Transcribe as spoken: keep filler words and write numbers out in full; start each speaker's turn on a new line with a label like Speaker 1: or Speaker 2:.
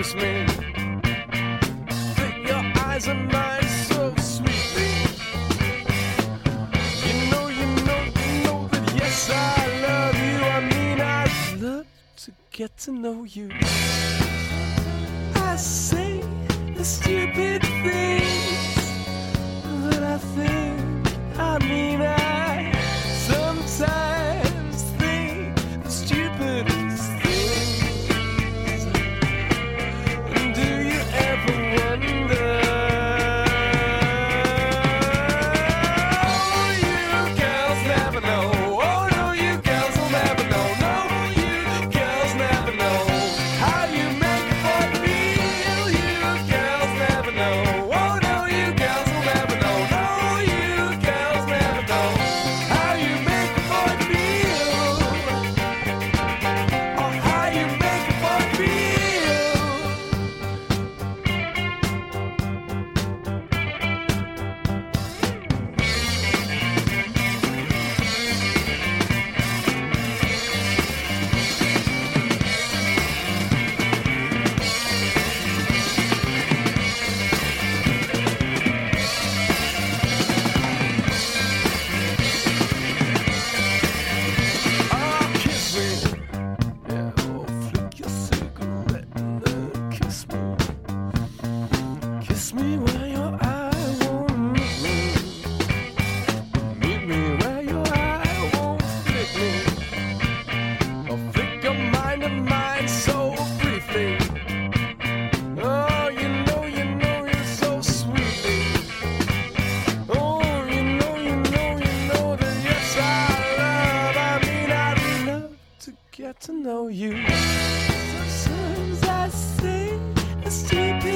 Speaker 1: kiss me. Fit your eyes and mine so sweetly. You know, you know, you know that yes, I love you. I mean, I'd love to get to know you. I say the stupid things that I think. I mean, I sometimes think the stupidest things. And do you ever wonder? Oh, you girls never know. Oh, no, you girls will never know. No, you girls never know how you make a boy feel. You girls never know. Oh, no, you girls will never know. No, you girls never know how you make a boy feel. Or how you make a boy feel. Oh, kiss me. Yeah, oh, flick your cigarette and uh, kiss me. Kiss me where your eye won't meet me. Meet me where your eye won't flick me. Or flick your mind and mine so briefly. Oh, you know, you know you're so sweetly. Oh, you know, you know, you know that yes, I love. I mean, I'd love to get to know you. Sometimes I say the stupid